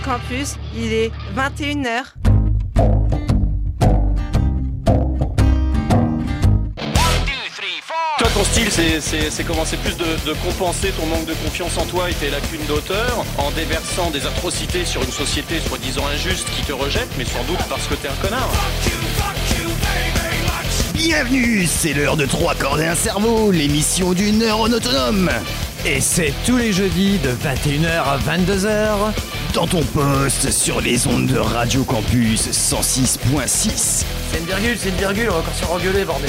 Campus, il est 21h. Toi, ton style, c'est comment? C'est plus de compenser ton manque de confiance en toi et tes lacunes d'auteur en déversant des atrocités sur une société soi-disant injuste qui te rejette, mais sans doute parce que t'es un connard. Bienvenue, c'est l'heure de 3 cordes et un cerveau, l'émission du neurone autonome. Et c'est tous les jeudis de 21h à 22h. Dans ton poste sur les ondes de Radio Campus 106.6. C'est une virgule, on va encore se faire engueuler, bordel.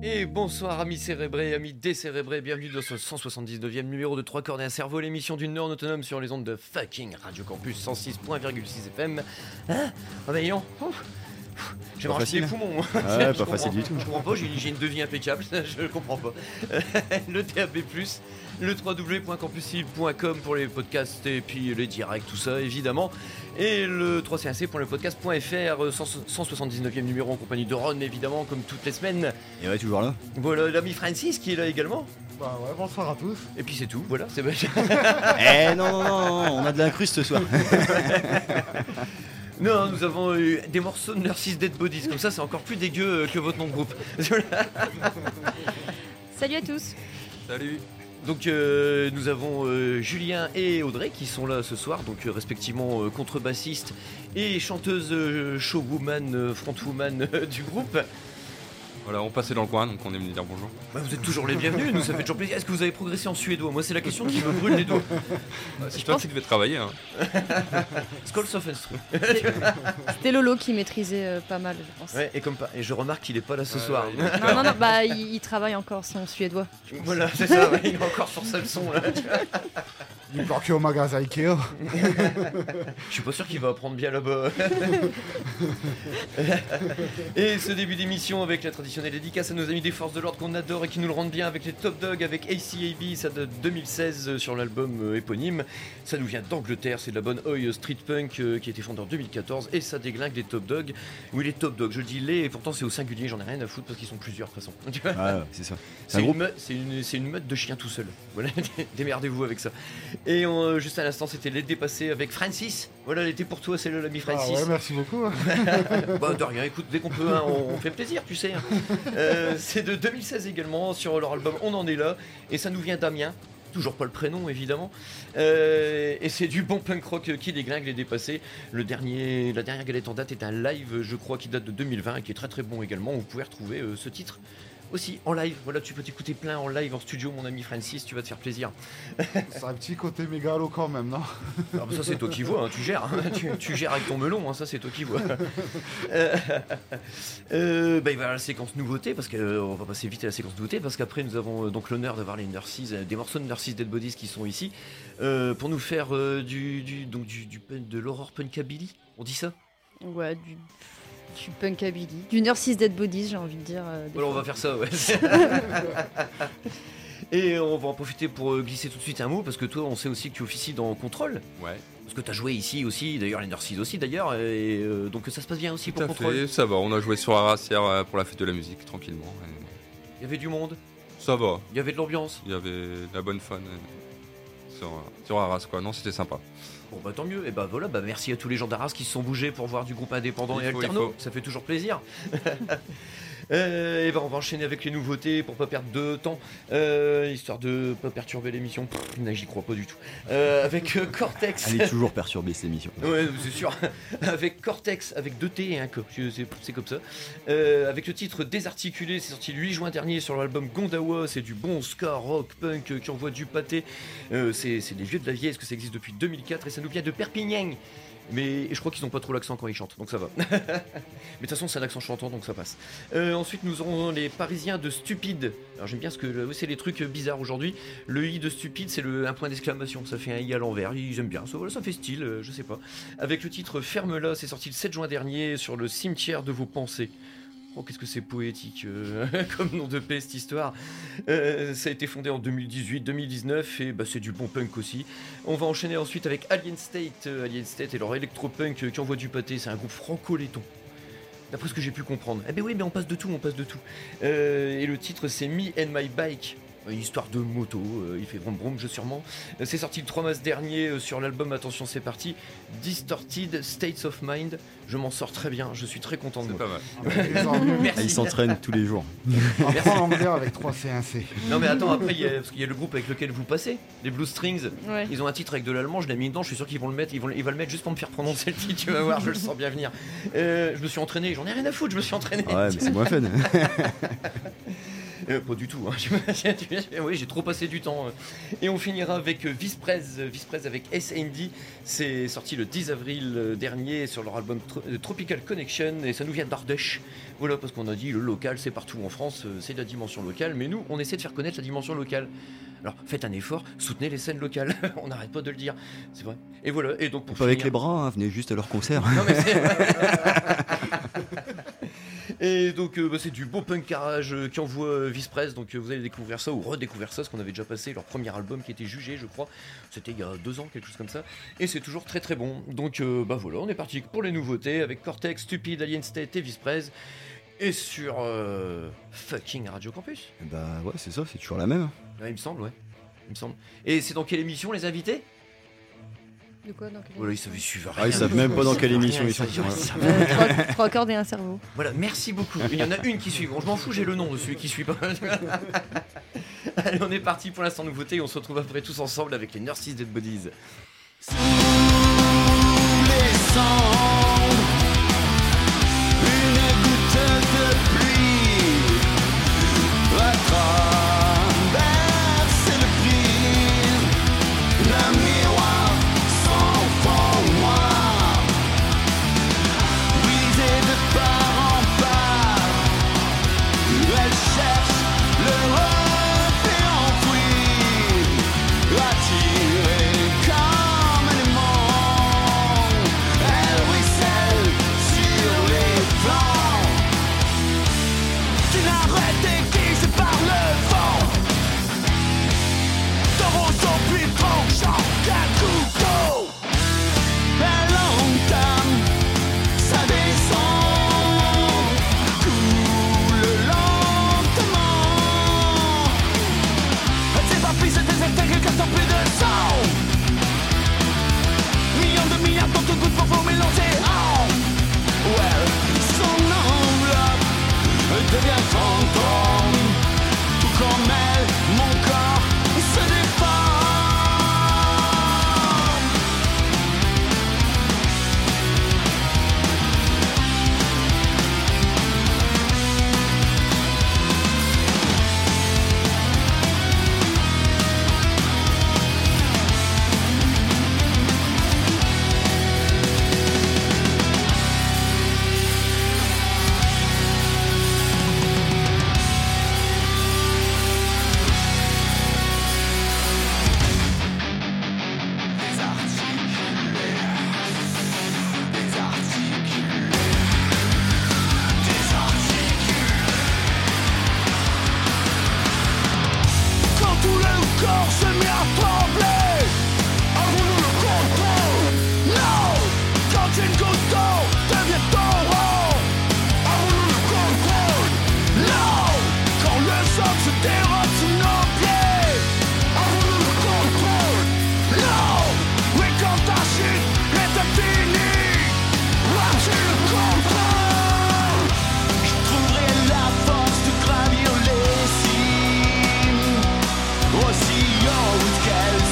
Et bonsoir amis cérébrés, amis décérébrés, bienvenue dans ce 179e numéro de 3 cordes et un cerveau, l'émission d'une neurone autonome sur les ondes de fucking Radio Campus 106.6 FM. Hein? Ah bah non, j'ai racheté les poumons. Ouais, pas facile du tout. Je comprends pas, j'ai une devis impeccable, je comprends pas. Le DAB+, le www.campuslibre.com pour les podcasts et puis les directs, tout ça évidemment. Et le 3CNC.lepodcast.fr, 179e numéro en compagnie de Ron évidemment, comme toutes les semaines. Et ouais, toujours là. Voilà l'ami Francis qui est là également. Bah ouais, bonsoir à tous. Et puis c'est tout, voilà, c'est bon. Non, on a de l'incruste ce soir. Non, nous avons eu des morceaux de Nurses Dead Bodies, comme ça c'est encore plus dégueu que votre nom de groupe. Salut à tous. Salut. Donc nous avons Julien et Audrey qui sont là ce soir, donc respectivement contrebassiste et chanteuse showwoman, frontwoman du groupe. Voilà, on passait dans le coin, donc on est venu dire bonjour. Bah, vous êtes toujours les bienvenus, nous ça fait toujours plaisir. Est-ce que vous avez progressé en suédois? Moi c'est la question qui me brûle les doigts. C'est toi qui devais travailler. Hein. Skålsoffenstru. C'était Lolo qui maîtrisait pas mal, je pense. Ouais, et je remarque qu'il est pas là ce soir. Non, bah il travaille encore son suédois. Voilà, c'est ça, ouais, il est encore sur sa leçon là. Il est bloqué au magasin Ikea. Je suis pas sûr qu'il va apprendre bien là-bas. Et ce début d'émission avec la traditionnelle dédicace à nos amis des forces de l'ordre qu'on adore et qui nous le rendent bien avec les Top Dogs, avec ACAB, ça de 2016 sur l'album éponyme. Ça nous vient d'Angleterre, c'est de la bonne Oi Street Punk qui a été fondée en 2014 et ça déglingue les Top Dogs. Oui, les Top Dogs, je dis les et pourtant c'est au singulier, j'en ai rien à foutre parce qu'ils sont plusieurs de toute façon. Ouais, c'est ça. C'est une meute de chiens tout seul. Voilà, démerdez-vous avec ça. Et juste à l'instant, c'était Les Dépassés avec Francis. Voilà, elle était pour toi, c'est l'ami Francis. Ah ouais, merci beaucoup. Bah de rien, écoute, dès qu'on peut, hein, on fait plaisir, tu sais. C'est de 2016 également, sur leur album On en est là. Et ça nous vient d'Amiens. Toujours pas le prénom évidemment. Et c'est du bon punk rock qui déglingue Les Dépassés. La dernière galette en date est un live, je crois, qui date de 2020 et qui est très très bon également. Vous pouvez retrouver ce titre aussi en live. Voilà, tu peux t'écouter plein en live en studio, mon ami Francis, tu vas te faire plaisir. C'est un petit côté mégalo quand même, non? Alors, ça c'est toi qui vois, hein, tu gères, hein, tu gères avec ton melon, hein, ça c'est toi qui vois. Il va y avoir la séquence nouveauté, parce qu'on va passer vite à la séquence nouveauté, parce qu'après nous avons donc l'honneur d'avoir les Nurses, des morceaux de Nurses Dead Bodies qui sont ici, pour nous faire de l'horror punkabilly, on dit ça? Ouais, du punkabilly. Du Nurses Dead Bodies, j'ai envie de dire. Voilà, on va faire ça, ouais. Et on va en profiter pour glisser tout de suite un mot, parce que toi, on sait aussi que tu officies dans Contrôle. Ouais. Parce que tu as joué ici aussi, d'ailleurs, les Nurses aussi, d'ailleurs. Et donc ça se passe bien aussi Tout pour à Contrôle. fait, ça va. On a joué sur Arras hier pour la fête de la musique, tranquillement. Il y avait du monde, Ça va. il y avait de l'ambiance. Il y avait de la bonne fun sur Arras, quoi. Non, c'était sympa. Bon bah tant mieux, et bah voilà, bah merci à tous les gens d'Arras qui se sont bougés pour voir du groupe indépendant et alterno, ça fait toujours plaisir. Et bah on va enchaîner avec les nouveautés pour pas perdre de temps, histoire de pas perturber l'émission. J'y crois pas du tout. Avec Cortex. Elle est toujours perturbée cette émission. Ouais, c'est sûr. Avec Cortex, avec 2 T et un K, c'est comme ça. Avec le titre Désarticulé, c'est sorti le 8 juin dernier sur l'album Gondawa. C'est du bon ska, rock, punk qui envoie du pâté. C'est des vieux de la vieille, parce que ça existe depuis 2004 et ça nous vient de Perpignan. Mais je crois qu'ils n'ont pas trop l'accent quand ils chantent, donc ça va. Mais de toute façon, c'est un accent chantant, donc ça passe. Ensuite, nous aurons les Parisiens de Stupide. Alors j'aime bien ce que c'est les trucs bizarres aujourd'hui. Le i de Stupide, c'est un point d'exclamation. Ça fait un i à l'envers. Ils aiment bien. Ça fait style, je sais pas. Avec le titre Ferme-la, c'est sorti le 7 juin dernier sur le cimetière de vos pensées. Oh, qu'est-ce que c'est poétique comme nom de paix cette histoire. Ça a été fondé en 2018-2019 et bah, c'est du bon punk aussi. On va enchaîner ensuite avec Alien State et leur électro-punk qui envoie du pâté. C'est un groupe franco-letton, d'après ce que j'ai pu comprendre. Eh ben oui, mais on passe de tout. Et le titre c'est Me and My Bike. Une histoire de moto, il fait brom brom, sûrement. C'est sorti le 3 mars dernier sur l'album, attention c'est parti, Distorted States of Mind. Je m'en sors très bien, je suis très content de moi. C'est pas mal. Merci. Il s'entraîne tous les jours. Apprends l'anglais avec 3C1C. Non mais attends, après parce qu'il y a le groupe avec lequel vous passez, les Blue Strings. Ouais. Ils ont un titre avec de l'allemand, je l'ai mis dedans, je suis sûr qu'ils vont le mettre, il va le mettre juste pour me faire prononcer le titre, tu vas voir, je le sens bien venir. Je me suis entraîné, j'en ai rien à foutre, je me suis entraîné. Ouais, mais c'est moins fun. Pas du tout, hein. Oui, j'ai trop passé du temps. Et on finira avec Visprez avec S&D. C'est sorti le 10 avril dernier sur leur album Tropical Connection et ça nous vient d'Ardèche. Voilà, parce qu'on a dit le local c'est partout en France, c'est de la dimension locale, mais nous on essaie de faire connaître la dimension locale. Alors faites un effort, soutenez les scènes locales, on n'arrête pas de le dire, c'est vrai. Et voilà, et donc pour Pas avec finir- les bras, hein, venez juste à leur concert. Non, mais c'est... Et donc c'est du beau punk garage qui envoie Vice-Presse, donc vous allez découvrir ça ou redécouvrir ça, parce qu'on avait déjà passé leur premier album qui était jugé je crois, c'était il y a 2 ans, quelque chose comme ça, et c'est toujours très très bon. Donc voilà, on est parti pour les nouveautés avec Cortex, Stupid, Alien State et Vice-Presse, et sur fucking Radio Campus. Bah ouais, c'est ça, c'est toujours la même. Ouais, il me semble, ouais. Il me semble. Et c'est dans quelle émission les invités? De quoi dans quelle Voilà, ils savent suivre. Ah, ils savent même pas dans quelle émission ils sont. Trois cordes et un cerveau. Voilà, merci beaucoup. Il y en a une qui suit. Bon, je m'en fous, j'ai le nom de celui qui suit pas. Allez, on est parti pour l'instant nouveauté. On se retrouve après tous ensemble avec les Nurses Dead Bodies. Sous les cendres, une goutte de pluie va traverser le prisme d'un miroir sans fond noir, brisé de part en part. Elle cherche le reflet enfoui, attiré comme un aimant. Elle ruisselle sur les flancs d'une arête aiguisée par le vent. De roseaux plus tranchants qu'un couteau, elle entame sa descente, coule lentement. Elle s'éparpille, se désintègre, casse en plus de sang. Millions de milliards d'autres gouttes pour vous mélanger en well, son enveloppe devient fantôme. Tout comme elle, mon corps se déforme. Quand tout le corps se met à trembler, avons-nous le contrôle? Non. Quand une goutte d'eau devient taureau, avons-nous le contrôle? Non. Quand le sol se dérobe sous nos pieds, avons-nous le contrôle? Non. Oui, quand ta chute est infinie, as-tu le contrôle? Je trouverai la force de gravir les cimes aussi haut qu'elle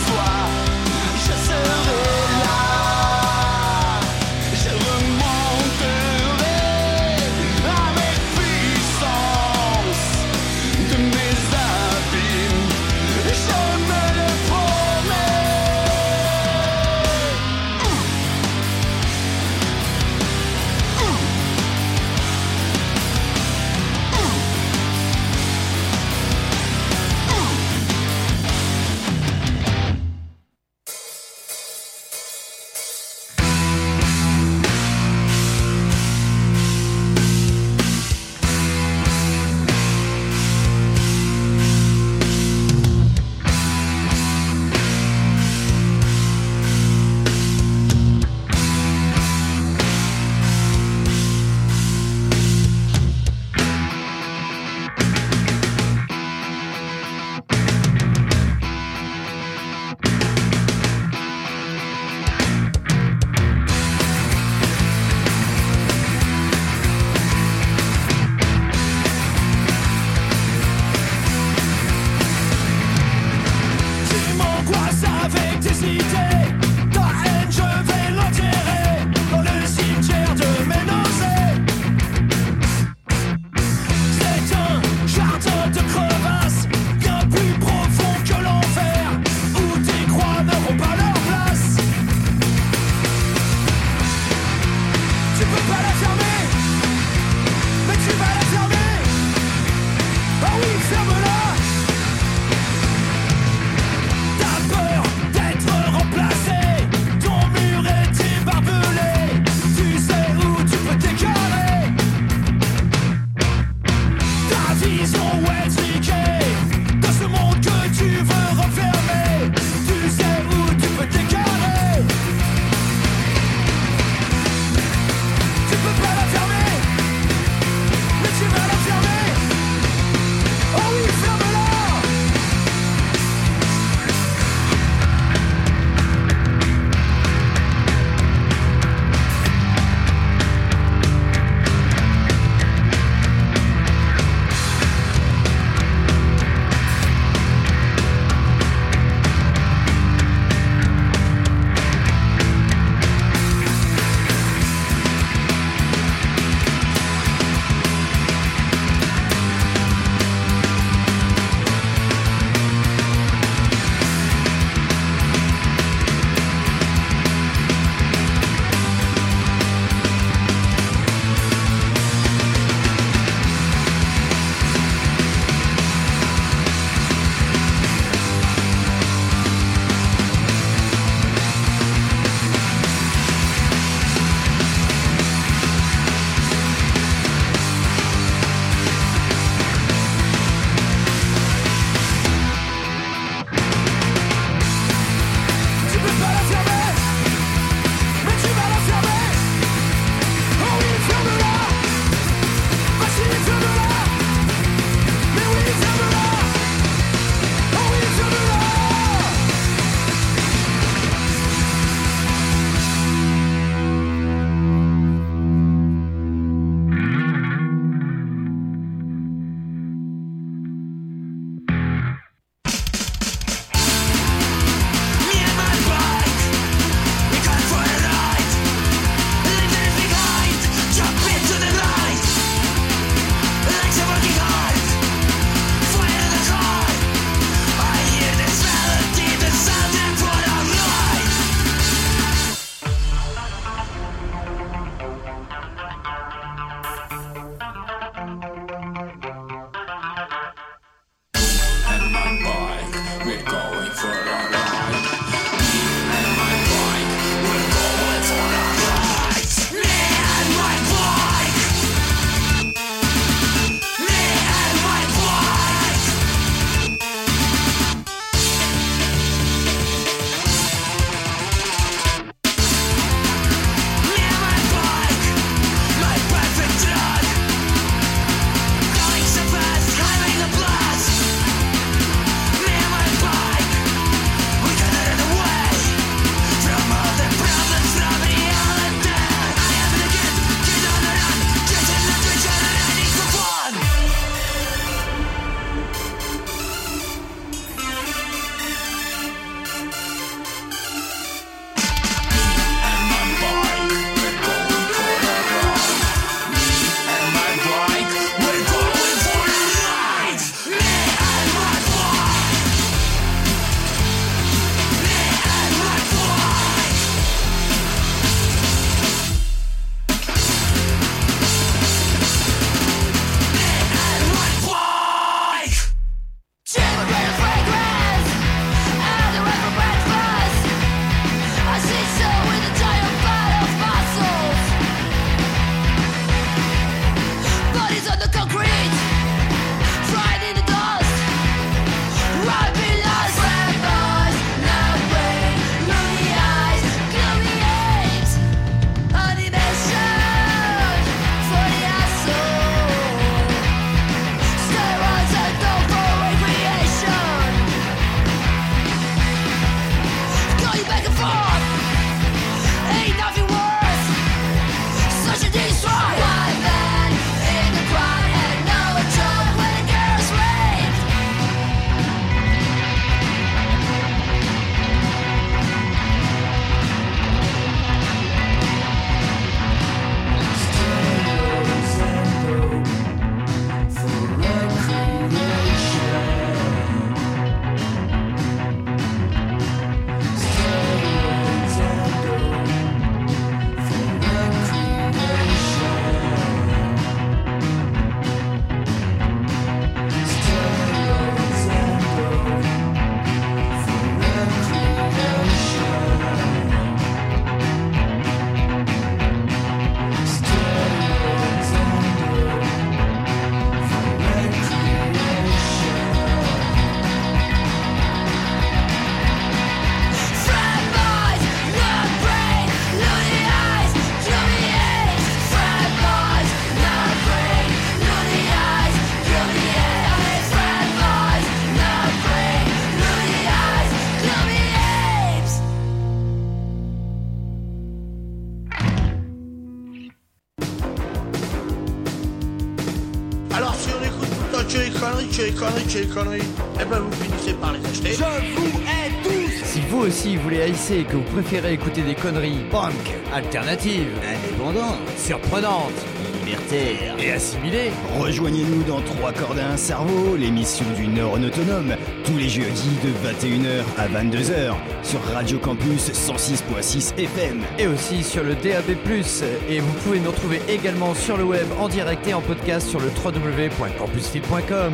conneries, eh ben vous finissez par les acheter. Je vous hais tous. Si vous aussi voulez haïsser et que vous préférez écouter des conneries punk, alternatives, indépendantes, surprenantes, libertaires et assimilées, rejoignez-nous dans 3 cordes à un cerveau, l'émission du Nord autonome, tous les jeudis de 21h à 22h sur Radio Campus 106.6 FM. Et aussi sur le DAB+. Et vous pouvez nous retrouver également sur le web en direct et en podcast sur le www.campusfil.com.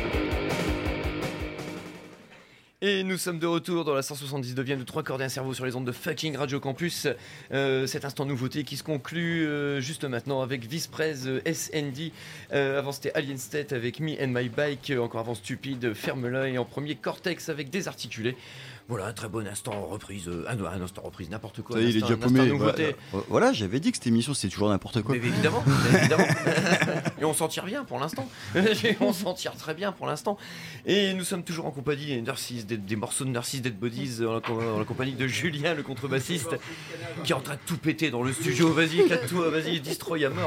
Et nous sommes de retour dans la 179e de 3 cordes et un cerveau sur les ondes de fucking Radio Campus. Cet instant nouveauté qui se conclut juste maintenant avec Visprez SND. Avant c'était Alien State avec Me and My Bike. Encore avant Stupide, Ferme-la. Et en premier Cortex avec Désarticulé. Voilà, un très bon instant reprise. Un instant reprise, n'importe quoi. Ça y est, il est déjà paumé. Nouveauté. Voilà, j'avais dit que cette émission c'était toujours n'importe quoi. Mais évidemment. Et on s'en tire bien pour l'instant. On s'en tire très bien pour l'instant. Et nous sommes toujours en compagnie des morceaux de Nurses Dead Bodies en la compagnie de Julien, le contrebassiste, qui est en train de tout péter dans le studio. Vas-y, éclate-toi, vas-y, destroy à mort.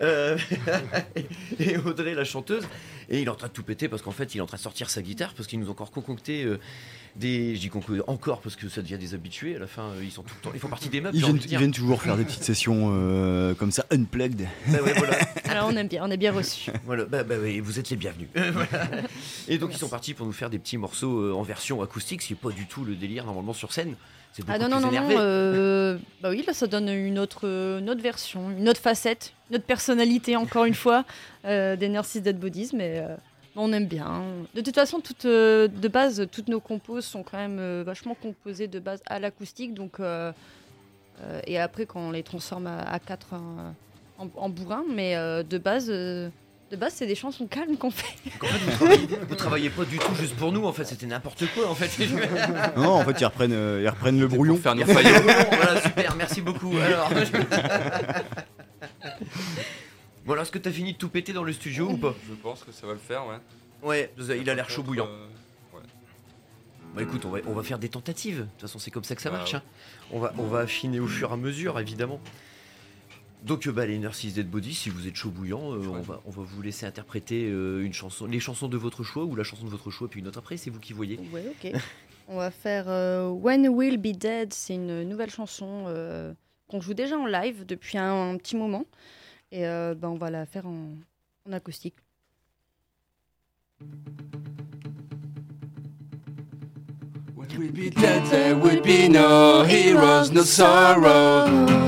Et Audrey, la chanteuse. Et il est en train de tout péter parce qu'en fait, il est en train de sortir sa guitare parce qu'il nous a encore concocté je dis encore parce que ça devient des habitués. À la fin, ils sont tout le temps. Ils font partie des meubles. Ils viennent toujours faire des petites sessions comme ça, unplugged. Bah ouais, voilà. Alors on aime bien, on est bien reçus. Voilà, oui, vous êtes les bienvenus. Voilà. Et donc ils sont partis pour nous faire des petits morceaux en version acoustique, ce qui n'est pas du tout le délire normalement sur scène. C'est beaucoup plus énervé. Bah oui, là ça donne une autre version, une autre facette, une autre personnalité encore une fois des Nurses Dead Bodies, mais on aime bien. De toute façon, de base, toutes nos compos sont quand même vachement composées de base à l'acoustique, donc et après quand on les transforme à 4 en bourrin, mais de base, c'est des chansons calmes qu'on fait. En fait, vous travaillez pas du tout juste pour nous, en fait, c'était n'importe quoi, en fait. Non, en fait, ils reprennent le brouillon. Faire nos faillots. Voilà, super, merci beaucoup. Alors, bon, alors, est-ce que t'as fini de tout péter dans le studio ou pas? Je pense que ça va le faire, ouais. Ouais, il a l'air chaud bouillant. Ouais. Bah écoute, on va faire des tentatives. De toute façon, c'est comme ça que ça marche. Ouais. Hein. On va affiner au fur et à mesure, évidemment. Donc les Nurses Dead Bodies, si vous êtes chaud bouillant, on va vous laisser interpréter une chanson, les chansons de votre choix ou la chanson de votre choix, puis une autre après, c'est vous qui voyez. Ouais, ok. On va faire When We'll Be Dead, c'est une nouvelle chanson qu'on joue déjà en live depuis un petit moment. Et on va la faire en acoustique. When we'll be dead, there will be no heroes, no sorrow.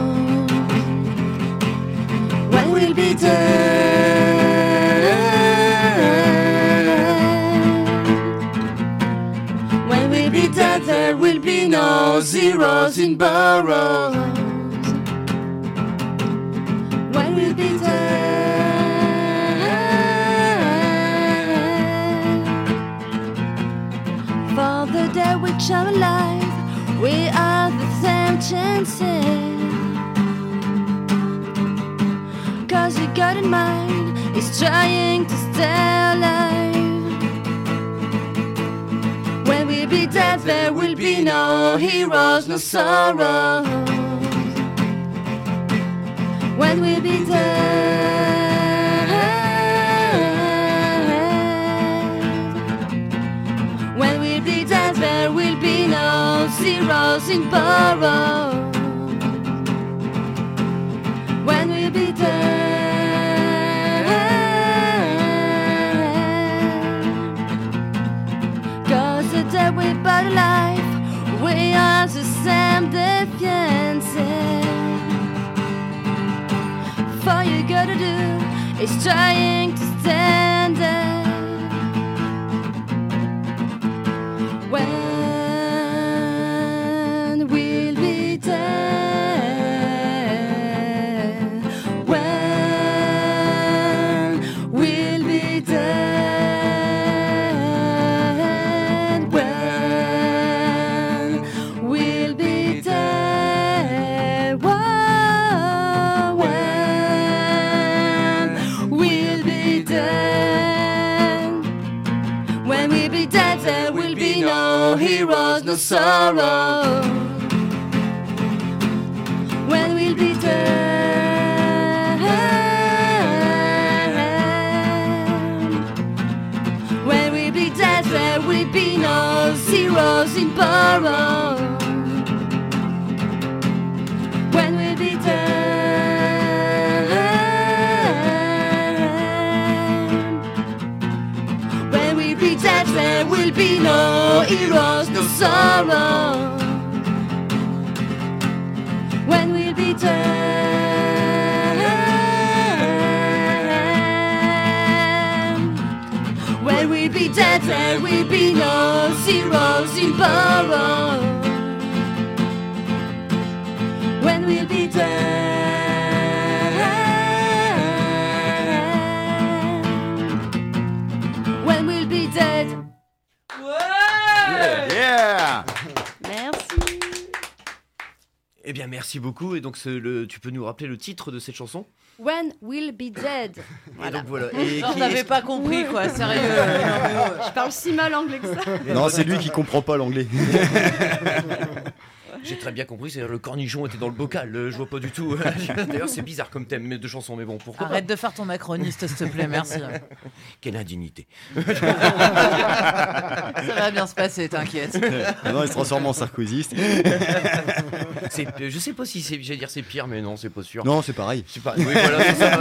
When we'll be dead, when we'll be dead, there will be no zeros in burrows. When we'll be dead, for the dead which are alive, we are the same chances. Cause you got in mind is trying to stay alive. When we'll be dead, there will be no heroes, no sorrows. When we'll be dead, when we'll be dead, there will be no zeros in burrows. When we'll be dead, cause the dead we're but alive, we are the same defiances. All you gotta do is trying to stand there. When we'll be dead, when we'll be dead, when we'll be dead, whoa, we'll be dead. When we'll be dead, there will be no heroes, no sorrow. When we'll be dead, there will be no zeros in power. When we'll be dead, when we'll be dead, there will be no heroes, no sorrow. When we'll be dead, when we'll be dead, there will be no zeros in power. When we'll be dead, when we'll be dead. Yeah. Merci. Eh bien, merci beaucoup. Et donc, tu peux nous rappeler le titre de cette chanson ? When we'll be dead. Et donc voilà. Et Genre, qui t'avais est- pas compris, quoi, sérieux. Je parle si mal anglais que ça. Non, c'est lui qui comprend pas l'anglais. J'ai très bien compris, c'est-à-dire le cornichon était dans le bocal, je vois pas du tout. D'ailleurs, c'est bizarre comme thème de chanson, mais bon, pourquoi Arrête de faire ton macroniste, s'il te plaît, merci. Quelle indignité. Ça va bien se passer, t'inquiète. Non, il se transforme en sarkozyste. Je sais pas si c'est, j'allais dire c'est pire, mais non, c'est pas sûr. Non, c'est pareil. C'est pas. Oui, voilà, c'est ça.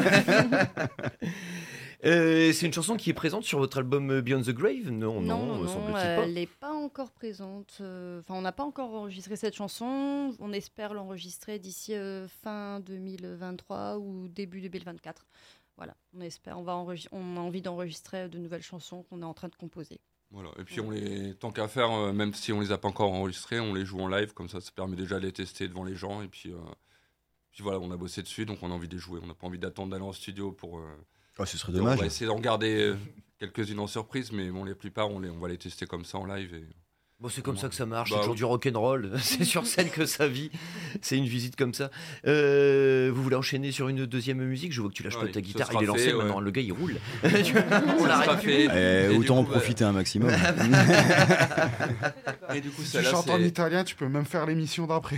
C'est une chanson qui est présente sur votre album Beyond the Grave ? Non, semble-t-il pas. elle n'est pas encore présente. Enfin, on n'a pas encore enregistré cette chanson. On espère l'enregistrer d'ici fin 2023 ou début 2024. Voilà, on espère. On a envie d'enregistrer de nouvelles chansons qu'on est en train de composer. Voilà. Et puis tant qu'à faire, même si on les a pas encore enregistrés, on les joue en live, comme ça permet déjà de les tester devant les gens. Et puis voilà, on a bossé dessus, donc on a envie de les jouer. On n'a pas envie d'attendre d'aller en studio pour. Ce serait on dommage. va essayer d'en garder quelques-unes en surprise, mais bon, les plupart, on va les tester comme ça en live. Et... Bon, c'est comme ça que ça marche, Bah c'est toujours oui. du rock'n'roll, c'est sur scène que ça vit, c'est une visite comme ça. Vous voulez enchaîner sur une deuxième musique ? Je vois que tu lâches pas Ouais, ta ce guitare, sera il est lancé fait, maintenant, ouais. le gars il roule. Ça sera fait. Et Autant en du coup, profiter un maximum. Et du coup, Si tu celle-là, chantes en c'est... italien, tu peux même faire l'émission d'après.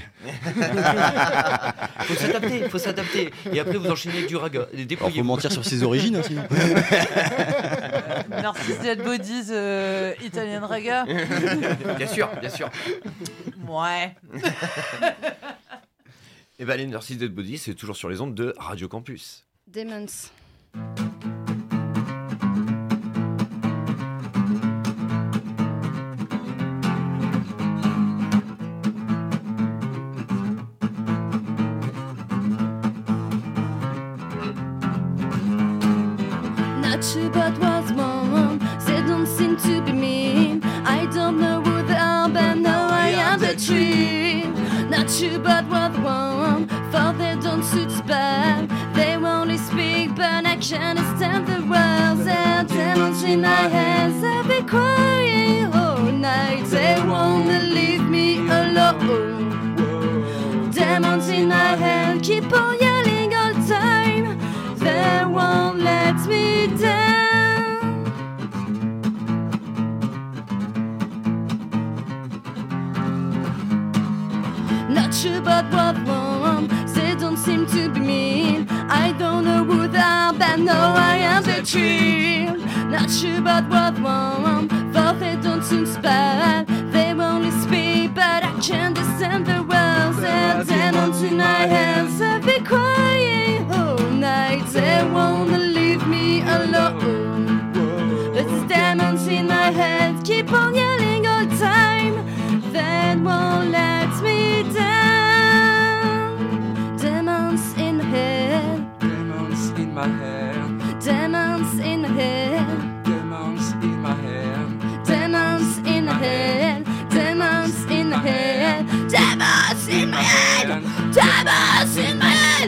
Faut s'adapter. Et après vous enchaînez avec du raga. Alors, faut mentir sur ses origines, hein, sinon. Narcisse Dead Bodies, Italian Raga. Bien sûr, bien sûr. Ouais. Et ben les Narcisse Dead Body, c'est toujours sur les ondes de Radio Campus. Demons. Not sure about what's wrong. They don't seem to be mean. I don't know who they are, but now I am the tree. Not sure about what's wrong, for they don't suit bad. They only speak, but I can't understand the words. They're demons in my hands. I've been crying all night. They wanna leave me alone. Demons in my head keep on yelling all the time. They won't let me down. Not sure about what wrong. They don't seem to be mean. I don't know who they are, but now I am the tree. Not sure about what wrong, for they don't seem bad. They only speak, but I can't understand the words. They're demons in my hands. I've been crying all night. They wanna leave me alone. But these demons in my head keep on yelling all the time. They won't let me down. Demons in my head. Demons in my head. Demons in my head. Demons in my head. Demons in my head. Demons in my head. Demons in my head. Demons in my head.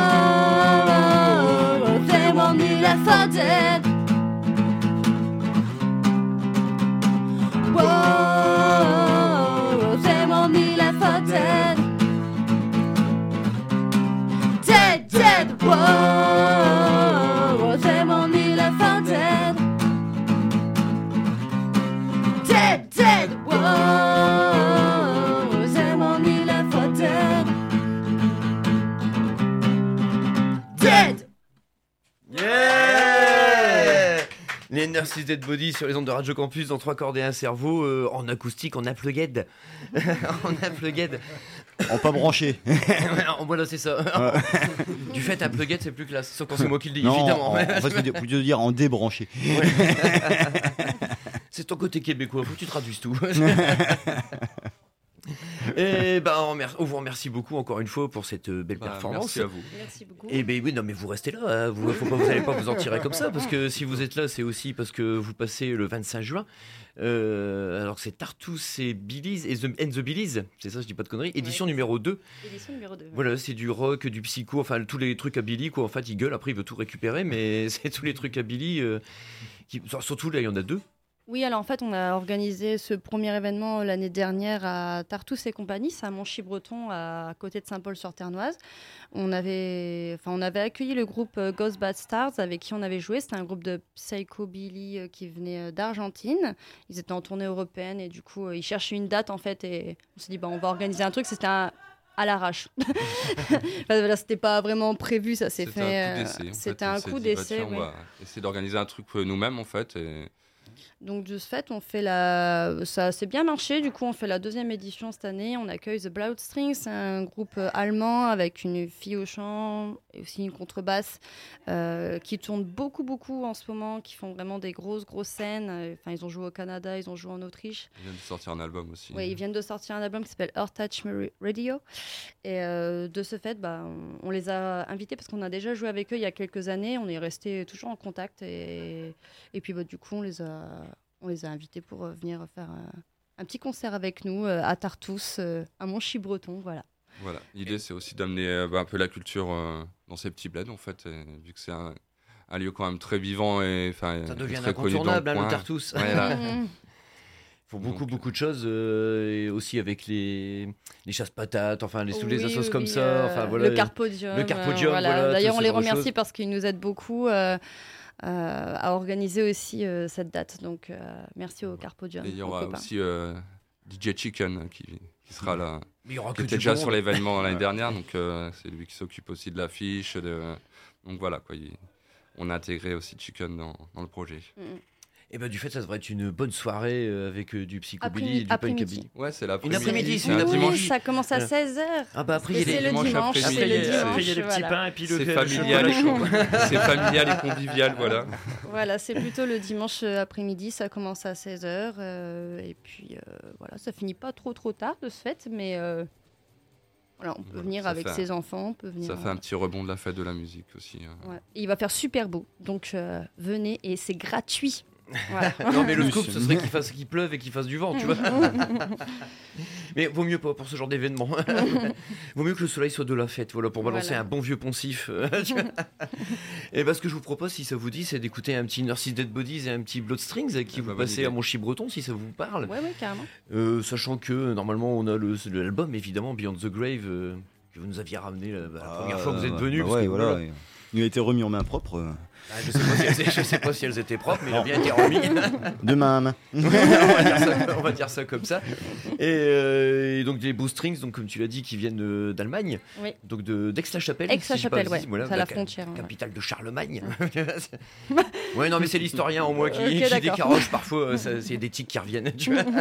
Whoa, they want me left for dead. Whoa, they want me left for dead. Dead, dead. Whoa, they want me left for dead. Dead, dead. Whoa, they want me left for dead. Dead. Yeah. Narcisse Dead Body sur les ondes de Radio Campus dans 3 cordes et un cerveau, en acoustique, en unplugged. En unplugged. En pas branché. Voilà, c'est ça. Du fait, unplugged, c'est plus classe. Sauf quand c'est moi qui le dis, Non, évidemment. en fait, faut plutôt dire en débranché. Ouais. C'est ton côté québécois, faut que tu traduises tout. Et on vous remercie beaucoup encore une fois pour cette belle performance. Merci à vous. Merci beaucoup. Et oui, non mais vous restez là, hein. Vous n'allez pas vous en tirer comme ça, parce que si vous êtes là, c'est aussi parce que vous passez le 25 juin. Alors que c'est Tartus et Billies et The Billies, c'est ça, je dis pas de conneries. Édition numéro 2. Édition numéro 2. Voilà, c'est du rock, du psycho, enfin tous les trucs à Billy quoi. En fait, il gueule, après il veut tout récupérer, mais c'est tous les trucs à Billy. Surtout là, il y en a 2. Oui, alors en fait, on a organisé ce premier événement l'année dernière à Tartus et compagnie, c'est à Monchy-Breton, à côté de Saint-Paul-sur-Ternoise. On avait accueilli le groupe Ghost Bad Stars avec qui on avait joué. C'était un groupe de psychobilly qui venait d'Argentine. Ils étaient en tournée européenne et du coup, ils cherchaient une date en fait. Et on s'est dit, on va organiser un truc. C'était à l'arrache. Voilà, c'était pas vraiment prévu, ça s'est fait. C'était un coup d'essai. On va essayer d'organiser un truc nous-mêmes en fait. Et... Donc de ce fait, ça a bien marché. Du coup, on fait la 2e édition cette année. On accueille The Blood Strings, c'est un groupe allemand avec une fille au chant et aussi une contrebasse qui tournent beaucoup en ce moment, qui font vraiment des grosses scènes. Enfin, ils ont joué au Canada, ils ont joué en Autriche. Ils viennent de sortir un album aussi. Oui, ils viennent de sortir un album qui s'appelle Earth Touch Radio. Et de ce fait, on les a invités parce qu'on a déjà joué avec eux il y a quelques années. On est restés toujours en contact et puis du coup, on les a invités pour venir faire un petit concert avec nous à Tartus, à Monchy-Breton, voilà. Voilà, l'idée c'est aussi d'amener un peu la culture dans ces petits bleds en fait, vu que c'est un lieu quand même très vivant et ça devient très incontournable, connu dans le Tartus. Ouais, là. Il faut beaucoup de choses, et aussi avec les chasses patates, enfin tous les assos comme ça. Enfin, voilà, le Carpodium. Voilà. D'ailleurs, on les remercie parce qu'ils nous aident beaucoup à organiser aussi cette date. Donc, merci au Carpodium. Et il y aura aussi DJ Chicken qui sera là. Il y aura qui était déjà sur l'événement l'année dernière, donc c'est lui qui s'occupe aussi de l'affiche. Donc voilà, quoi, on a intégré aussi Chicken dans le projet. Et du fait, ça devrait être une bonne soirée avec du psychobilly et du punkabilly. Ouais, c'est l'après-midi. Une après-midi, c'est un dimanche. Ça commence à 16h. Après, il y a le dimanche. Après, il y a les petits pains et puis le familial c'est familial et convivial, voilà. Voilà, c'est plutôt le dimanche après-midi, ça commence à 16h. Et puis, voilà, ça finit pas trop tard de ce fait, mais... Voilà, on peut venir avec ses enfants. On peut venir, ça fait un petit rebond de la fête de la musique aussi. Ouais. Et il va faire super beau, donc venez et c'est gratuit. Voilà. Non mais le scoop ce serait qu'il pleuve et qu'il fasse du vent, tu vois. Mais vaut mieux pas pour ce genre d'événement. Vaut mieux que le soleil soit de la fête, voilà, pour balancer un bon vieux poncif. Et ce que je vous propose, si ça vous dit, c'est d'écouter un petit Narcisse Dead Bodies et un petit Blood Strings qui vous passez à Monchy-Breton, si ça vous parle. Ouais, carrément. Sachant que normalement on a l'album évidemment Beyond the Grave que vous nous aviez ramené la première fois que vous êtes venu. Voilà. Il a été remis en main propre. Je sais pas si elles étaient propres, mais il a bien été remis. De main à main. On va dire ça comme ça. Et donc des Boostrings, donc comme tu l'as dit, qui viennent d'Allemagne. Oui. Donc d'Aix-la-Chapelle. Aix-la-Chapelle, ouais. Voilà, c'est à la frontière. Capitale de Charlemagne. Ouais, non, mais c'est l'historien en moi qui décaroche parfois. C'est des tics qui reviennent. Tu vois.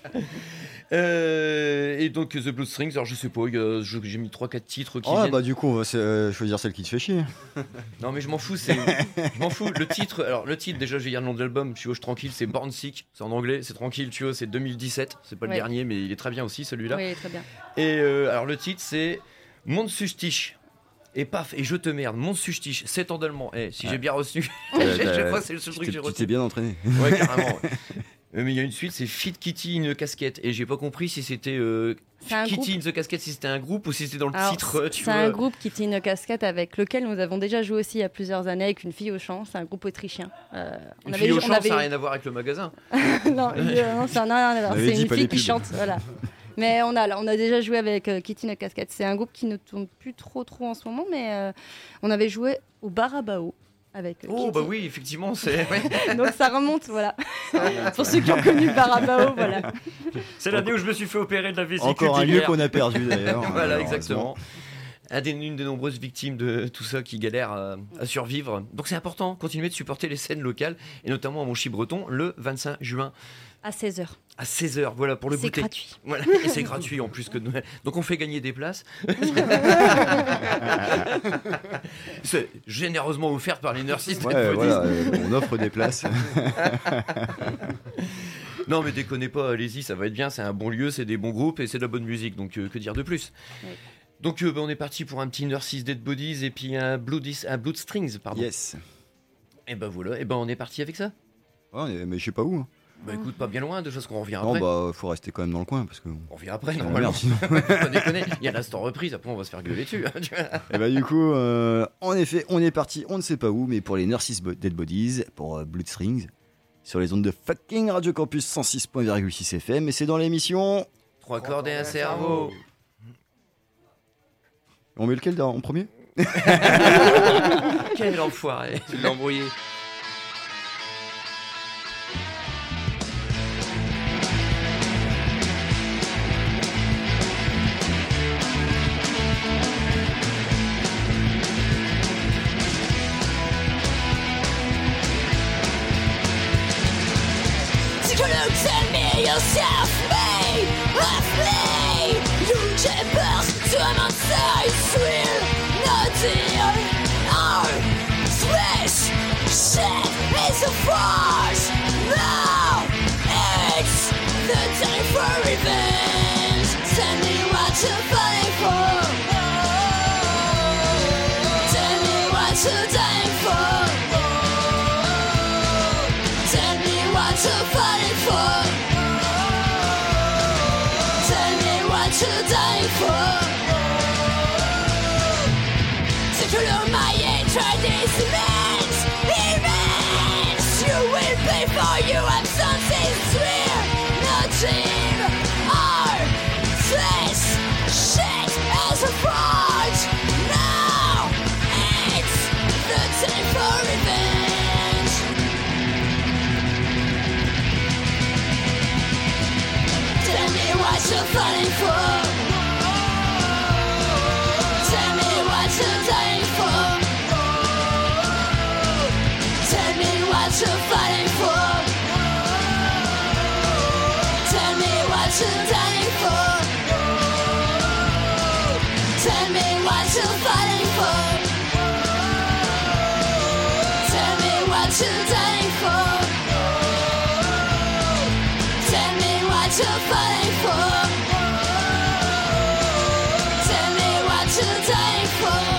Et donc The Blood Strings, alors je sais pas, j'ai mis 3-4 titres qui viennent. Du coup on va choisir celle qui te fait chier. Non mais je m'en fous, le titre, déjà je vais dire le nom de l'album, tu vois, je suis tranquille, c'est Born Sick, c'est en anglais, c'est tranquille, tu vois, c'est 2017, c'est pas le dernier mais il est très bien aussi celui-là. Oui, il est très bien. Et alors le titre c'est Mondsüchtig. Et paf, et je te merde, Mondsüchtig, c'est en allemand. Si j'ai bien reçu, je crois que c'est le seul truc que j'ai retenu. Tu t'es bien entraîné. Ouais, carrément. Mais il y a une suite, c'est Fit Kitty in the Casket. Et j'ai pas compris si c'était Kitty in the Casket, si c'était un groupe ou si c'était dans le titre. C'est un groupe Kitty in the Casket avec lequel nous avons déjà joué aussi il y a plusieurs années avec une fille au chant. C'est un groupe autrichien. Une fille au chant, ça n'a rien à voir avec le magasin. Non, ça n'a rien à voir. C'est une fille qui chante. Voilà. Mais on a déjà joué avec Kitty in the Casket. C'est un groupe qui ne tourne plus trop en ce moment, mais on avait joué au Barabao. Avec Kitty. Oui, effectivement, c'est. Donc ça remonte, voilà. Pour ceux qui ont connu Barabao, voilà. C'est l'année où je me suis fait opérer de la vésicule. Encore un lieu qu'on a perdu d'ailleurs. Voilà, exactement. une des nombreuses victimes de tout ça qui galèrent à survivre. Donc c'est important, continuez de supporter les scènes locales, et notamment à Monchy-Breton, le 25 juin. À 16h. À 16h, voilà, pour le C'est goûter. gratuit. Voilà, et c'est gratuit en plus que Noël. Donc on fait gagner des places. C'est généreusement offert par les Nurses Dead Ouais, Bodies. voilà, on offre des places. Non mais déconnez pas, allez-y, ça va être bien, c'est un bon lieu, c'est des bons groupes et c'est de la bonne musique, donc que dire de plus. Oui. Donc on est parti pour un petit Nurses Dead Bodies et puis un Blood Strings, pardon. Yes. Et ben voilà, et ben on est parti avec ça. Ouais, mais je sais pas où. Hein. Bah écoute, pas bien loin, de choses qu'on revient Non, après. bah, faut rester quand même dans le coin parce que. On revient après, Ah, normalement. merde, sinon. Faut pas déconner, il y a l'instant reprise, après on va se faire gueuler dessus. Hein, tu vois. Et bah, du coup, en effet, on est parti, on ne sait pas où, mais pour les Nurses Dead Bodies, pour Blood Strings, sur les ondes de fucking Radio Campus 106.6 FM, et c'est dans l'émission. 3 cordes et un cerveau. On met lequel en premier? Quel enfoiré. Tu l'as embrouillé. Tell me yourself, me, of me. You can burst to a monster, it's real, no deal. Our flesh, shit is a force. Now it's the time for revenge. Tell me what you're fighting for. Tell me what you're dying for. Tell me what you're fighting for. Tell me what you're dying for. Secure my hatred is immense, immense. You will pay for your absence, it's real. No dream, our flesh, shit as a forge. Now it's the time for revenge. Tell me what you're fighting for. Tell me what you're dying for. Tell me what you're fighting for. Tell me what you're dying for. Tell me what you're fighting for. Tell me what you're dying for. Tell me what you're fighting for. Tell me what you're dying for.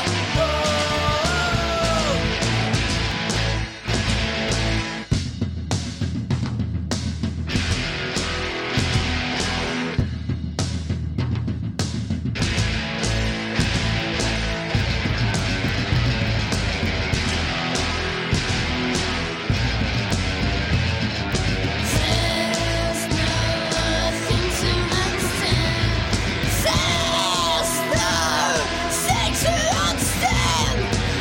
There's nothing to understand. There's nothing to understand.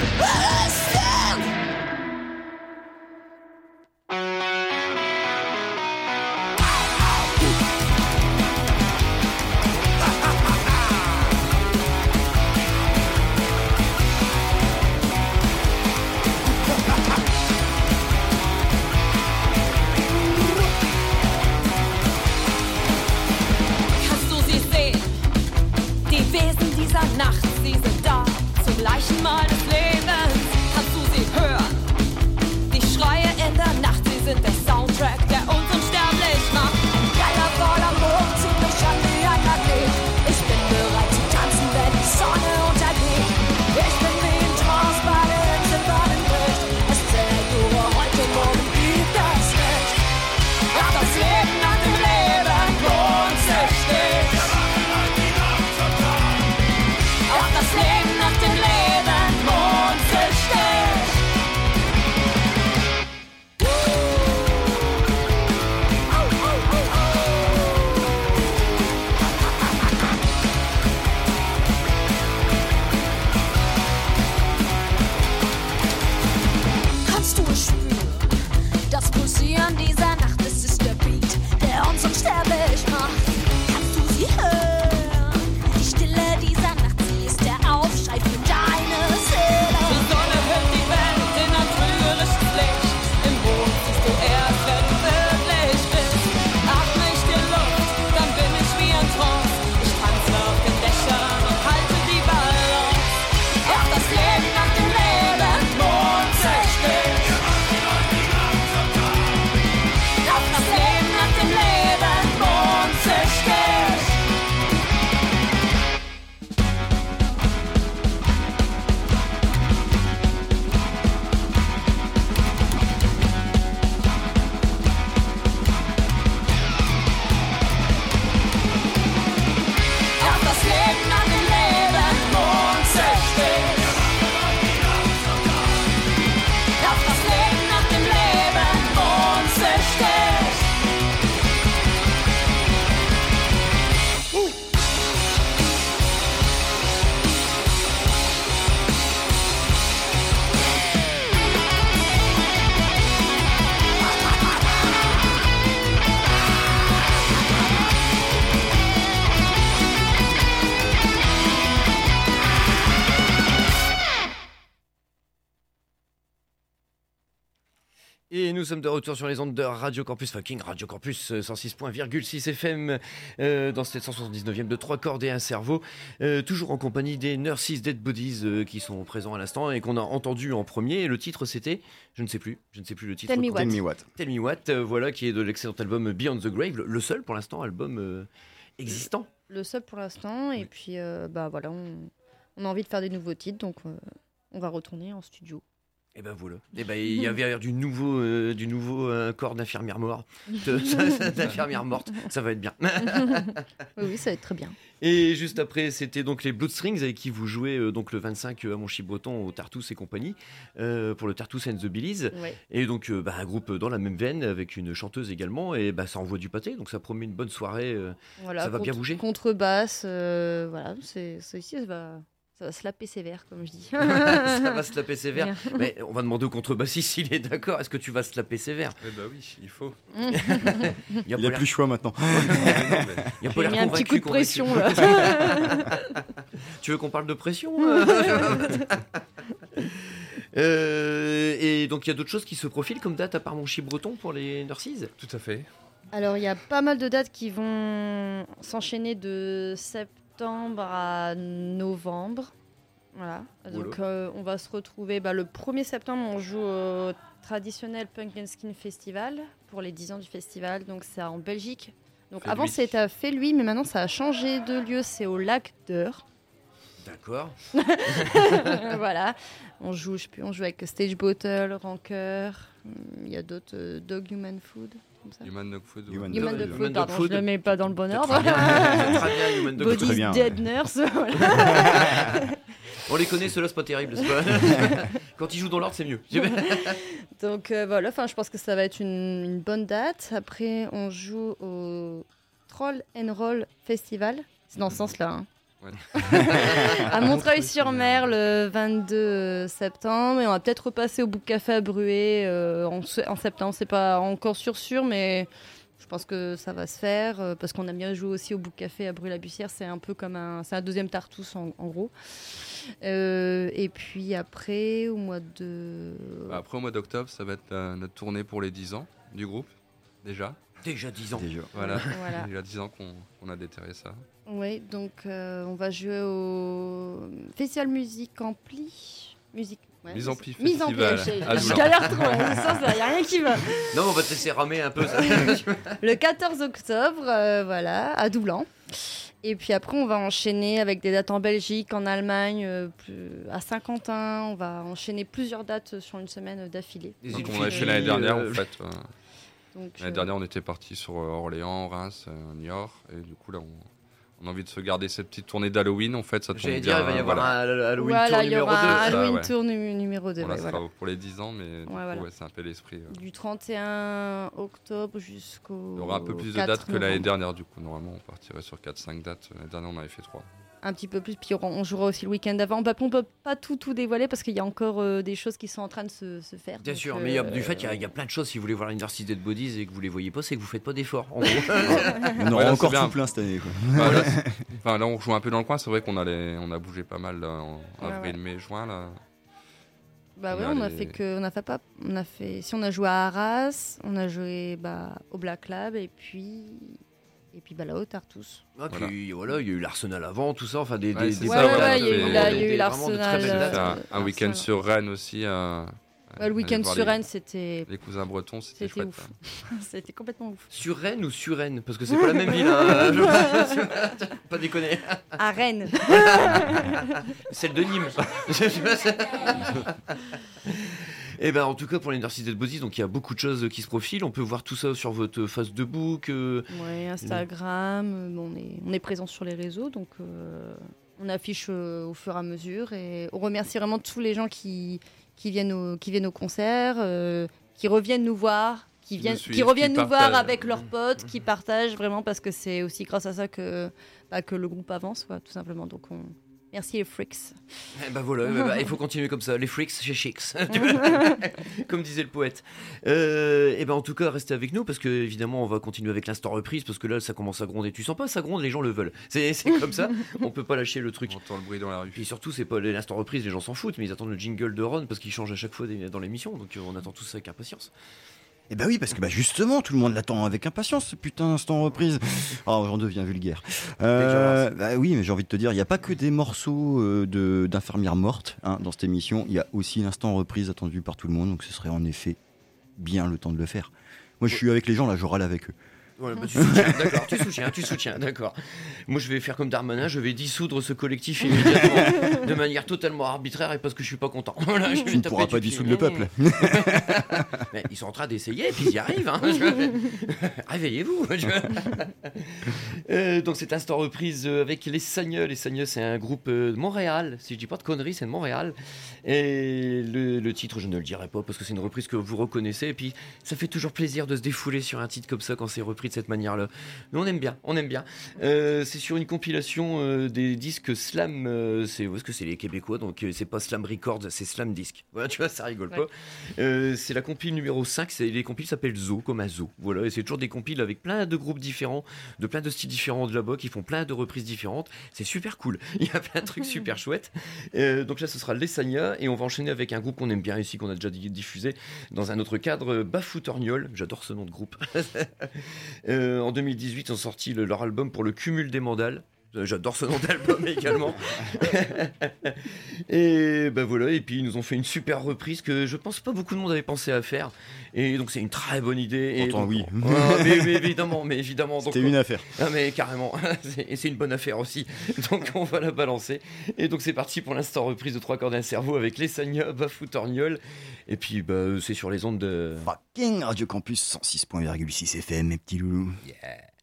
Kannst du sie sehen? Die Wesen dieser Nacht, sie sind da zum Leichenmahl des Lebens. Kannst du sie hören? Die Schreie in der Nacht, sie sind der Soundtrack, der uns unsterblich macht. Ein geiler voller Mond zieht mich an wie ein Magnet. Ich bin bereit zu tanzen, wenn die Sonne untergeht. Ich bin wie in Trance, bei der Hitze bricht. Es zählt nur heute, morgen gibt es nicht. Ach, das Leben nach dem Leben lohnt sich nicht. Ach, das Leben nach dem Leben lohnt sich nicht. Kannst du es spüren? Das Pulsieren dieser Nacht, es ist der Beat nous sommes de retour sur les ondes de Radio Campus, fucking Radio Campus 106.6 FM dans cette 179e de 3 cordes et un cerveau, toujours en compagnie des Nurses Dead Bodies qui sont présents à l'instant et qu'on a entendu en premier. Et le titre c'était, je ne sais plus le titre. Tell Me What. Tell Me What. Voilà, qui est de l'excellent album Beyond the Grave, le seul pour l'instant album existant. Le seul pour l'instant, et puis voilà, on a envie de faire des nouveaux titres, donc on va retourner en studio. Et ben voilà. Et ben il y avait du nouveau corps d'infirmière morte, d'infirmière morte. Ça va être bien. Oui, ça va être très bien. Et juste après, c'était donc les Bloodstrings avec qui vous jouez donc le 25 à Monchy-Breton au Tartous et compagnie pour le Tartous and the Billies. Ouais. Et donc un groupe dans la même veine avec une chanteuse également. Et ça envoie du pâté, donc ça promet une bonne soirée. Voilà, ça va bien bouger. Contrebasse, voilà, c'est ici, ça va se laper sévère, comme je dis. Ça va se laper sévère. Mais on va demander au contrebassiste s'il est d'accord. Est-ce que tu vas se laper sévère ? Eh bah oui, il faut. Il n'a plus le choix maintenant. Il a mis un petit coup de pression là. Tu veux qu'on parle de pression Et donc il y a d'autres choses qui se profilent comme date à part Monchy-Breton pour les Nurses ? Tout à fait. Alors il y a pas mal de dates qui vont s'enchaîner de septembre à novembre. Voilà. Donc on va se retrouver le 1er septembre, on joue au traditionnel Punk and Skin Festival pour les 10 ans du festival. Donc c'est en Belgique. Donc avant c'était à Féluy, mais maintenant ça a changé de lieu, c'est au Lac d'Eur. D'accord. Voilà. On joue avec Stage Bottle, Rancœur. Il y a d'autres Dog Human Food. Human Dog Food. Human Dog Food, pardon, je ne le mets pas dans le bon ordre. Très bien, Human Dog Food. Bodies Dead Nurse. Voilà. On les connaît, ceux-là, c'est pas terrible. C'est pas... Quand ils jouent dans l'ordre, c'est mieux. Donc voilà, je pense que ça va être une bonne date. Après, on joue au Troll and Roll Festival. C'est dans ce sens-là. Hein. Ouais. À Montreuil-sur-Mer le 22 septembre, et on va peut-être repasser au Book Café à Bruay en septembre. C'est pas encore sûr, mais je pense que ça va se faire parce qu'on a bien joué aussi au Book Café à Bruay-la-Bussière. C'est un peu comme un deuxième Tartous en gros. Et puis après au mois d'octobre, ça va être notre tournée pour les 10 ans du groupe déjà 10 ans. Voilà. Déjà 10 ans qu'on a déterré ça. Oui, donc on va jouer au Festival Musique Ampli. Mise Ampli Festival. Je galère trop, il n'y a rien qui va. Non, on va te laisser ramer un peu ça. Le 14 octobre, voilà, à Doublan. Et puis après, on va enchaîner avec des dates en Belgique, en Allemagne, à Saint-Quentin. On va enchaîner plusieurs dates sur une semaine d'affilée. Donc on a fait l'année dernière, en fait. L'année dernière, on était parti sur Orléans, Reims, Niort. Et du coup, là, on a envie de se garder cette petite tournée d'Halloween. En fait, ça tombe bien. Il va y avoir un Halloween tour numéro 2. Halloween tour numéro 2. Ça sera pour les 10 ans, mais c'est un peu l'esprit. Du 31 octobre jusqu'au. Il y aura un peu plus de dates que l'année dernière, du coup. Normalement, on partirait sur 4-5 dates. L'année dernière, on avait fait 3. Un petit peu plus, puis on jouera aussi le week-end d'avant. On peut pas tout dévoiler parce qu'il y a encore des choses qui sont en train de se faire. Bien sûr, mais du fait il y a plein de choses. Si vous voulez voir l'Université Dead Bodies et que vous les voyez pas, c'est que vous faites pas d'efforts. En gros. On aura encore tout plein cette année. Là, on joue un peu dans le coin. C'est vrai qu'on a bougé pas mal là, en avril, mai, juin là. Si on a joué à Arras, on a joué au Black Lab et puis là au Tartous. Il y a eu l'Arsenal avant, tout ça. Enfin, il y a eu l'Arsenal. Un week-end sur Rennes aussi. Le week-end sur Rennes, c'était. Les cousins bretons, c'était chouette. Ouf. C'était complètement ouf. Sur Rennes ou sur Rennes ? Parce que c'est pas la même ville. Hein. Pas déconner. À Rennes. Celle de Nîmes. Et en tout cas pour l'Université de Bodies, donc il y a beaucoup de choses qui se profilent. On peut voir tout ça sur votre Facebook. Instagram. On est présent sur les réseaux, donc on affiche au fur et à mesure. Et on remercie vraiment tous les gens qui viennent au concert, qui reviennent nous voir, qui reviennent nous voir avec leurs potes, qui partagent vraiment parce que c'est aussi grâce à ça que le groupe avance, tout simplement. Donc merci les freaks. Il faut continuer comme ça, les freaks chez Chicks, comme disait le poète. En tout cas, restez avec nous parce que évidemment, on va continuer avec l'instant reprise parce que là, ça commence à gronder. Tu sens pas, ça gronde, les gens le veulent. C'est comme ça, on peut pas lâcher le truc. On entend le bruit dans la rue. Et surtout, c'est pas l'instant reprise, les gens s'en foutent, mais ils attendent le jingle de Ron parce qu'il change à chaque fois dans l'émission, donc on attend tous ça avec impatience. Eh ben oui, parce que justement, tout le monde l'attend avec impatience, ce putain d'instant reprise. Oh, j'en deviens vulgaire. Oui, mais j'ai envie de te dire, il n'y a pas que des morceaux d'infirmières mortes dans cette émission. Il y a aussi l'instant reprise attendu par tout le monde, donc ce serait en effet bien le temps de le faire. Moi, je suis avec les gens, là, je râle avec eux. Voilà, tu soutiens, d'accord, tu soutiens, d'accord. Moi, je vais faire comme Darmanin, je vais dissoudre ce collectif immédiatement, de manière totalement arbitraire et parce que je suis pas content. Voilà, tu ne pourras pas dissoudre le peuple. Mais ils sont en train d'essayer, et puis ils y arrivent. Réveillez-vous. Donc, c'est instant reprise avec les Sagnols. Les Sagnols, c'est un groupe de Montréal. Si je dis pas de conneries, c'est de Montréal. Et le titre, je ne le dirai pas parce que c'est une reprise que vous reconnaissez. Et puis, ça fait toujours plaisir de se défouler sur un titre comme ça quand c'est repris de cette manière-là. Mais on aime bien. C'est sur une compilation des disques Slam. Parce que c'est les Québécois, donc c'est pas Slam Records, c'est Slam Disc. Voilà, tu vois, ça rigole pas. C'est la compile numéro 5. Les compiles s'appellent Zoo, comme un zoo. Voilà, et c'est toujours des compiles avec plein de groupes différents, de plein de styles différents de là-bas, qui font plein de reprises différentes. C'est super cool. Il y a plein de trucs super chouettes. Donc là, ce sera Les Sagna, et on va enchaîner avec un groupe qu'on aime bien ici, qu'on a déjà diffusé dans un autre cadre, Bafoutorgnol. J'adore ce nom de groupe. En 2018, ils ont sorti leur album pour le cumul des mandales. J'adore ce nom d'album également. Et voilà, et puis ils nous ont fait une super reprise que je pense pas beaucoup de monde avait pensé à faire. Et donc c'est une très bonne idée. Pourtant oui. Mais évidemment. C'était une affaire. Ah mais carrément. Et c'est une bonne affaire aussi. Donc on va la balancer. Et donc c'est parti pour l'instant reprise de 3 cordes d'un cerveau avec les Sagna, Bafoutorgnol. Et puis c'est sur les ondes de Fucking Radio Campus 106.6 FM, mes petits loulous. Yeah.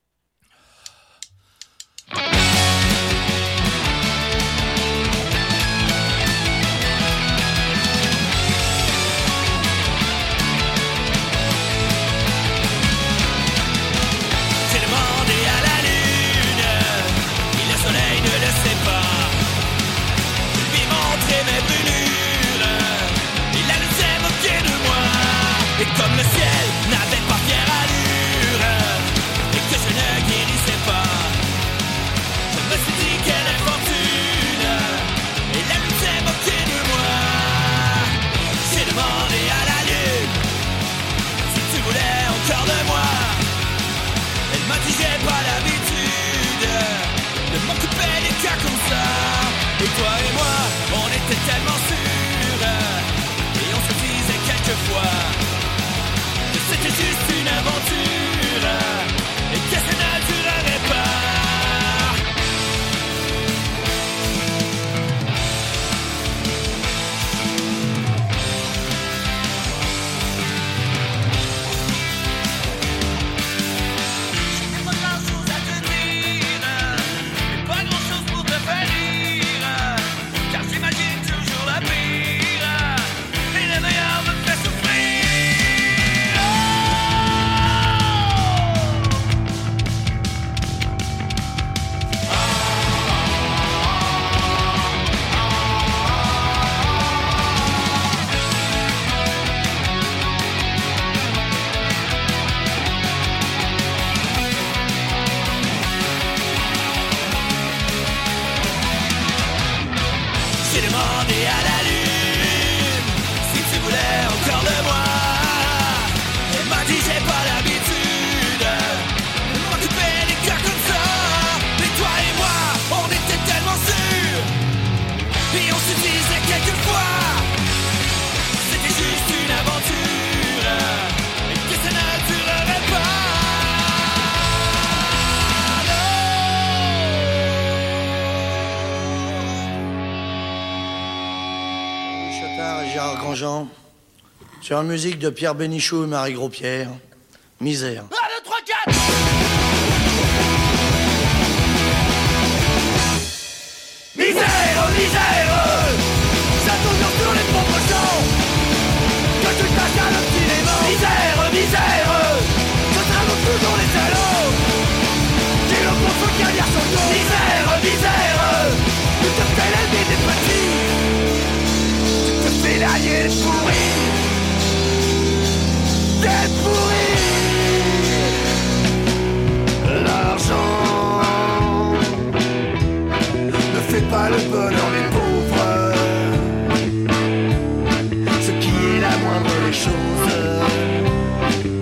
Comme le ciel n'avait pas fière allure et que je ne guérissais pas, je me suis dit quelle infortune, et la lune s'est moquée de moi. J'ai demandé à la lune si tu voulais encore de moi. Elle m'a dit j'ai pas l'habitude de m'occuper des cas comme ça. Et toi et moi, on était tellement sûrs, et on se disait quelquefois c'était juste une aventure et que ça ne durerait pas. J'ai pas grand chose à te dire, mais pas grand chose pour te faire rire, car j'imagine toujours la pire et la meilleure me fait souffrir. J'ai demandé à la lune si tu voulais encore de moi. Elle m'a dit j'ai pas l'habitude de m'occuper des cas comme ça. Mais toi et moi, on était tellement sûrs, et on se disait quelquefois c'était juste une aventure et que ça ne durerait pas. Chotard et Gérard Grandjean, sur la musique de Pierre Bénichou et Marie Gros-Pierre, Misère. 1, 2, 3, 4. Misère, misère, ça tourne sur les propres champs, que tu tâches à le petit démon. Misère, misère, je traverse toujours les salauds qui le font se carrière sur le dos. Misère, misère, tu te fais l'ennemi des petits, tu te fais l'allié pourri, t'es pourri. L'argent ne fait pas le bonheur des pauvres, ce qui est la moindre des choses.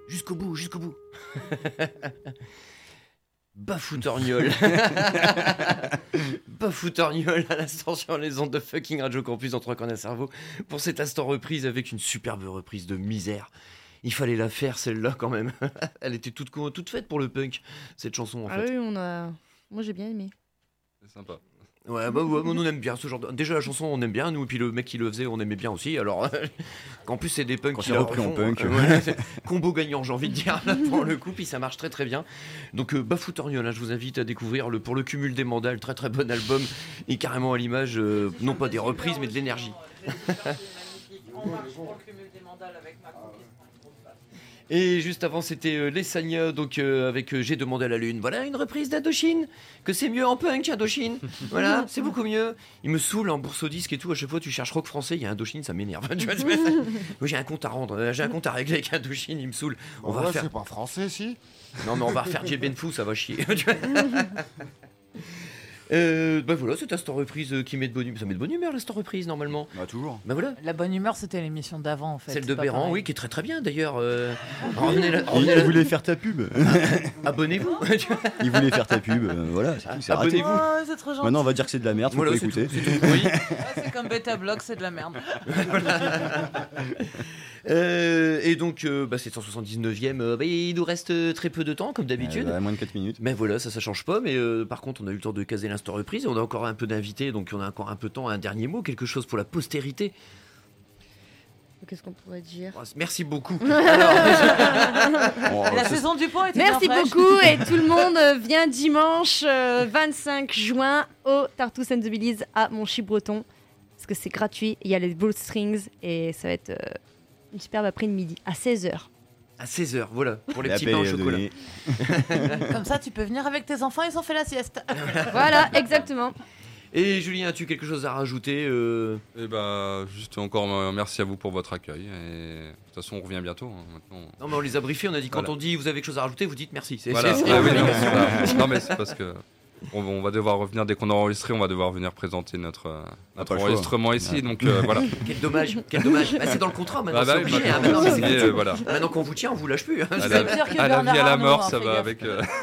Jusqu'au bout, jusqu'au bout. Bafoutorgnol. Bafoutorgnol à l'instant sur les ondes de fucking Radio Campus dans 3 coins d'un cerveau pour cet instant reprise avec une superbe reprise de Misère. Il fallait la faire celle-là quand même. Elle était toute faite pour le punk, cette chanson en fait. Ah oui, moi j'ai bien aimé. C'est sympa. Ouais, bah ouais, on aime bien ce genre de... Déjà la chanson on aime bien, nous, et puis le mec qui le faisait on aimait bien aussi, alors qu'en plus c'est des punks quand qui il repris en punk. Combo gagnant j'ai envie de dire là, pour le coup, puis ça marche très très bien. Donc Bafoutorgnol, là je vous invite à découvrir pour le cumul des mandales, très très bon album, et carrément à l'image, non pas des reprises mais de l'énergie. Et juste avant c'était les Sagna, donc avec J'ai demandé à la lune. Voilà une reprise d'Indochine, que c'est mieux en punk Indochine. Voilà, c'est beaucoup mieux. Il me saoule en bourse au disque et tout, à chaque fois tu cherches rock français, il y a Indochine, ça m'énerve. Tu vois, moi j'ai un compte à rendre, j'ai un compte à régler avec Indochine, il me saoule. On va faire... C'est pas français si. Non mais on va refaire J. Benfou, ça va chier. Bah voilà, c'est instant reprise qui met de bonne humeur. Ça met de bonne humeur l'instant reprise normalement. Bah toujours. Bah voilà. La bonne humeur, c'était l'émission d'avant en fait. Celle de Béran, oui, qui est très très bien d'ailleurs. Il voulait faire ta pub. Abonnez-vous. Il voulait faire ta pub, voilà, c'est tout, c'est raté. Abonnez-vous. Oh, c'est trop gentil. Maintenant on va dire que c'est de la merde, faut Voilà, pas c'est écouter. tout, c'est tout. Oui. C'est comme Beta Block, c'est de la merde. Et donc, c'est 179ème. Il nous reste très peu de temps, comme d'habitude. Moins de 4 minutes. Mais voilà, ça change pas. Mais par contre, on a eu le temps de caser l'instant reprise. On a encore un peu d'invités, donc on a encore un peu de temps. Un dernier mot, quelque chose pour la postérité. Qu'est-ce qu'on pourrait dire? Merci beaucoup. La saison du pont était Merci bien fraîche. beaucoup et tout le monde vient dimanche 25 juin au Tartus and the Belize à Monchy-Breton parce que c'est gratuit, il y a les Ball Strings et ça va être une superbe après-midi à 16h. À 16h, voilà, pour les petits pains au chocolat. Comme ça, tu peux venir avec tes enfants, ils ont fait la sieste. Voilà, exactement. Et Julien, as-tu quelque chose à rajouter Et bah, juste encore merci à vous pour votre accueil. Et de toute façon, on revient bientôt. Maintenant. Non, mais on les a briefés, on a dit quand Voilà. on dit vous avez quelque chose à rajouter, vous dites merci. Voilà. Ah oui, non, mais c'est parce que on va devoir revenir dès qu'on a enregistré, on va devoir venir présenter notre enregistrement ici. Ouais. Donc voilà. Quel dommage, quel dommage. Bah, c'est dans le contrat maintenant, c'est oui, obligé. maintenant, Maintenant, mais c'est voilà. maintenant qu'on vous tient, on vous lâche plus. À la vie, à la mort, ça va avec.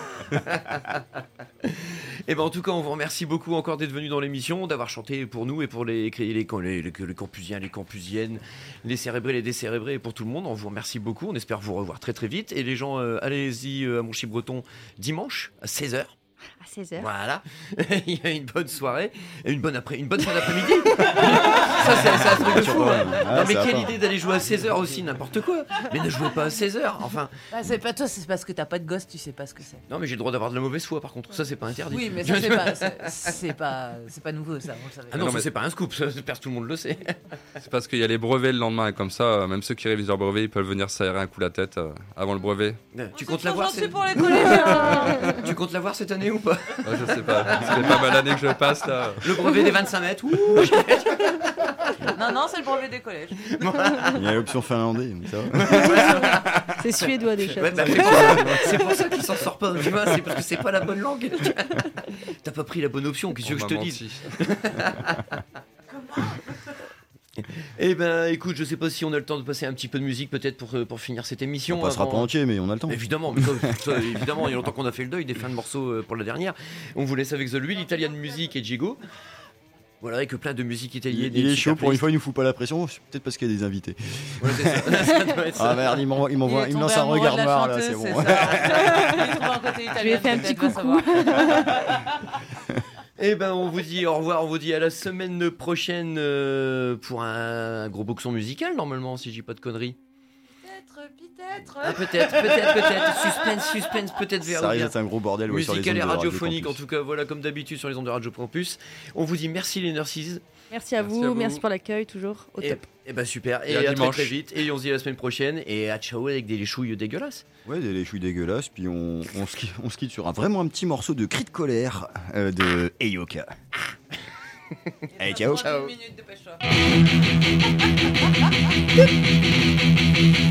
Et ben en tout cas, on vous remercie beaucoup encore d'être venus dans l'émission, d'avoir chanté pour nous et pour les campusiens, les campusiennes, les cérébrés, les décérébrés et pour tout le monde. On vous remercie beaucoup. On espère vous revoir très très vite. Et les gens, allez-y à Monchy-Breton dimanche à 16h. À 16h. Voilà, il y a une bonne soirée, et une bonne fin d'après-midi. Ça, c'est un truc de fou. Non, mais quelle idée d'aller jouer à 16h aussi, n'importe quoi. Mais ne jouez pas à 16h, enfin. Bah, c'est pas toi, c'est parce que t'as pas de gosse, tu sais pas ce que c'est. Non, mais j'ai le droit d'avoir de la mauvaise foi, par contre. Ça, c'est pas interdit. Oui, mais ça, c'est pas nouveau, ça, vous le savez. Ah non, Non, ça, mais- c'est pas un scoop, ça, tout le monde le sait. C'est parce qu'il y a les brevets le lendemain et comme ça, même ceux qui révisent leur brevet, ils peuvent venir s'aérer un coup la tête avant le brevet. Tu comptes l'avoir pour les collégiens. Tu comptes l'avoir cette année ou pas? Je sais pas. Ça fait pas mal d'années que je passe là. Le brevet des 25 mètres. Non, c'est le brevet des collèges. Il y a l'option finlandais, mais ça va. C'est suédois déjà. Ouais, bah, c'est pour ça qu'il s'en sort pas, tu vois, c'est parce que c'est pas la bonne langue. T'as pas pris la bonne option, qu'est-ce que je te dise? Eh ben écoute, je sais pas si on a le temps de passer un petit peu de musique peut-être pour finir cette émission. On passera pas entier, mais on a le temps. Évidemment, mais ça, évidemment, il y a longtemps qu'on a fait le deuil des fins de morceaux pour la dernière. On vous laisse avec The Louis, l'Italian Music et Jigo. Voilà, avec plein de musique italienne. Il est chaud, pour une fois, il nous fout pas la pression, c'est peut-être parce qu'il y a des invités. Voilà, c'est ça. Ça doit être ça. Ah merde, il me lance un regard noir là, c'est bon. Je lui ai fait un petit coucou. Eh ben on vous dit au revoir, on vous dit à la semaine prochaine pour un gros boxon musical normalement si j'ai pas de conneries. Peut-être. Ah, peut-être. Suspense, peut-être vers Ça risque d'être un gros bordel sur les ondes musical et de Radio radiophonique en Campus. tout cas, voilà comme d'habitude sur les ondes de Radio Campus. On vous dit merci les nurses. Merci à vous, merci pour l'accueil toujours au top. Et ben super, Et et à à très dimanche. très vite, et on se dit à la semaine prochaine, et à ciao avec des léchouilles dégueulasses. Ouais, des léchouilles dégueulasses, puis on se quitte sur vraiment un petit morceau de cri de colère de Eyoka. Allez, ciao. Une minute, dépêche-toi.